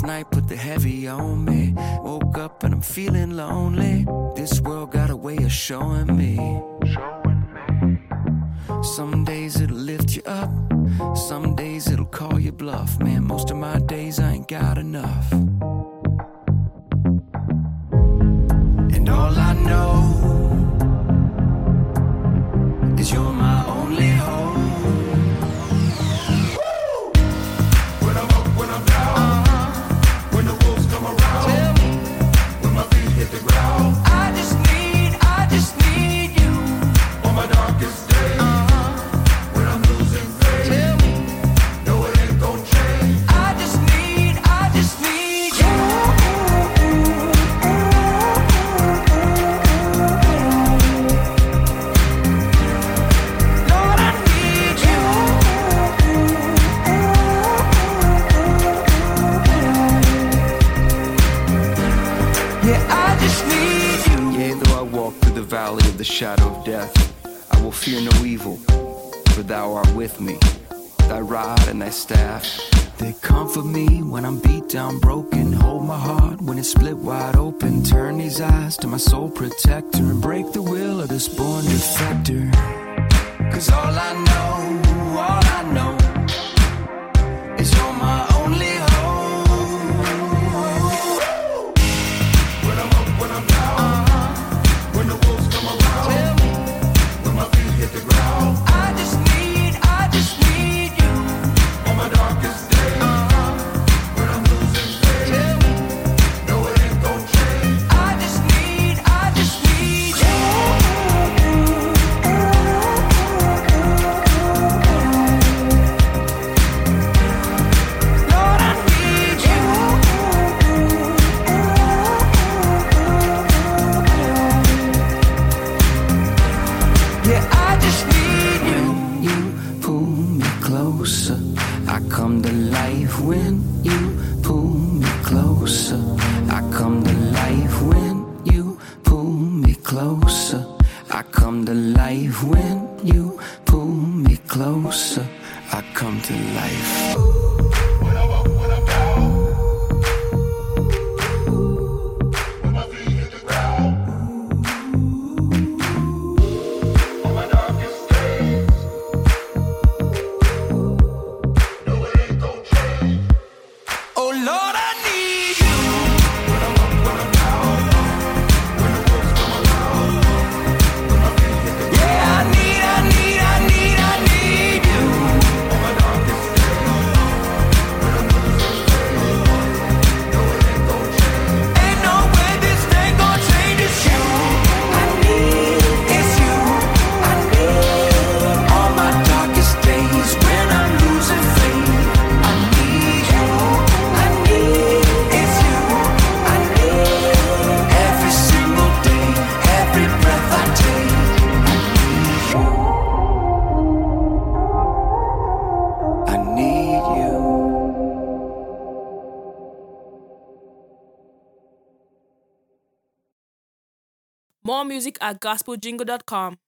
night put the heavy on me. Woke up and I'm feeling lonely. This world got a way of showing me. Some days it'll lift you up, some days it'll call you bluff. Man, most of my days I ain't got enough. And all I know is you're my only hope. When I'm up, when I'm down, when the wolves come around, when my feet hit the ground, I just need you on my darkest day. When I'm losing faith, no, it ain't gon' change. I just need you. Lord, I need you. Yeah, I just need you. Yea, though I walk through the valley of the shadow of death, I will fear no evil, for thou art with me. Thy rod and thy staff, they comfort me when I'm beat down, broken. Hold my heart when it's split wide open. Turn these eyes to my soul protector and break the will of this born defector. Cause all I know is you're my only hope. When I'm up, when I'm down, when the wolves come around, when my feet hit the ground, I just need you on my darkest day. When I'm losing faith, no, it ain't gon' change. I just need you. Lord, I need you. Yeah, I just need you. When you pull me closer, I come to life. When you pull me closer, I come to life. When you pull me closer, I come to life. When you pull me closer, I come to life. When I'm up, when I'm down, when my feet hit the ground, on my darkest days, no, it ain't gon' change. Oh Lord, I need you. When I'm up, when I'm down, when the wolves come around, when my feet hit the ground, yeah, I need you. On my darkest days, when I'm losing faith, no, it ain't gon' change. Ain't no way this thing gon' change. It's you. It's you. On my darkest days, when I'm losing faith, I need you. It's you. Every single day, every breath I take, I need you. More music at gospeljingle.com.